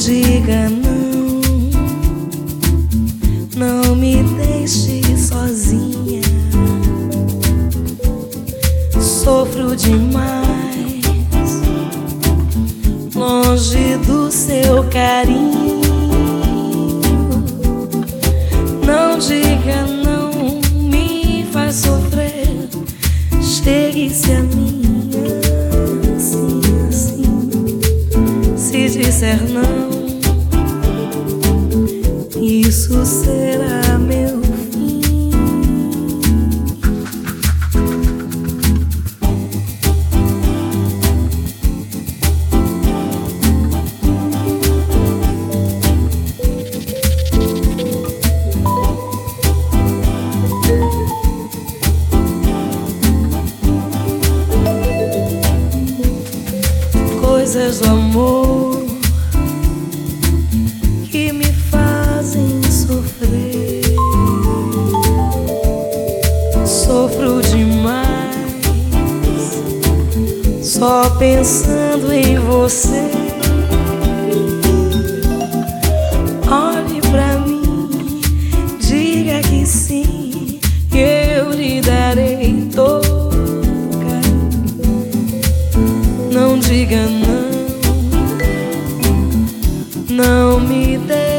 diga não, não me deixe sozinha. Sofro demais, longe do seu carinho. Não diga não, me faz sofrer. Chegue-se a mim assim, assim. Se disser não, isso será meu fim. Coisas do amor que me fazem sofrer. Sofro demais, só pensando em você. Olhe pra mim, diga que sim, que eu lhe darei todo carinho. Não diga não, não me deixe.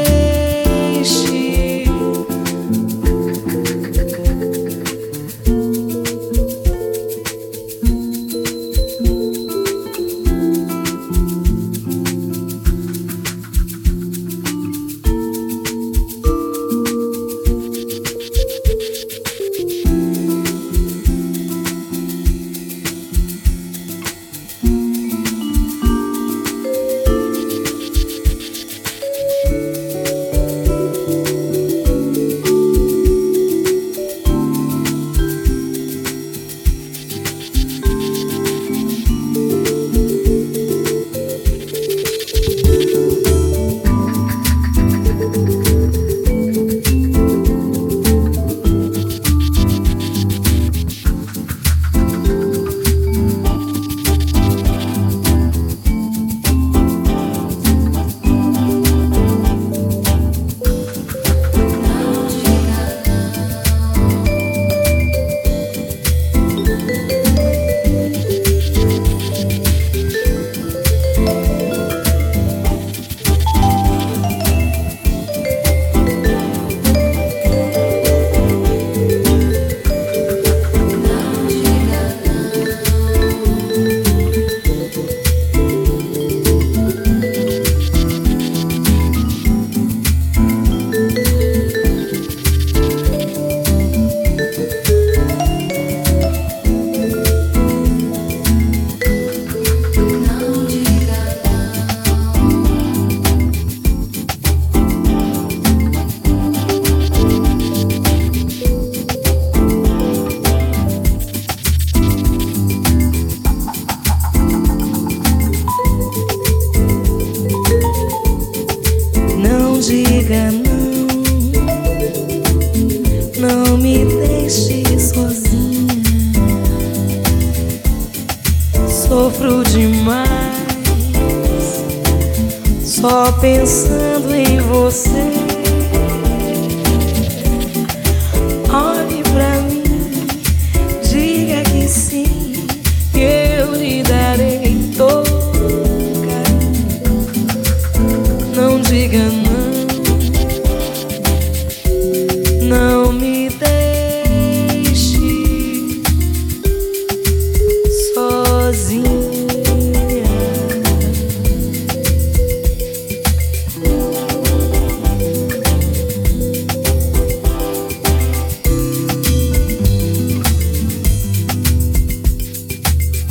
Diga não, não me deixe sozinha. Sofro demais, só pensando em você.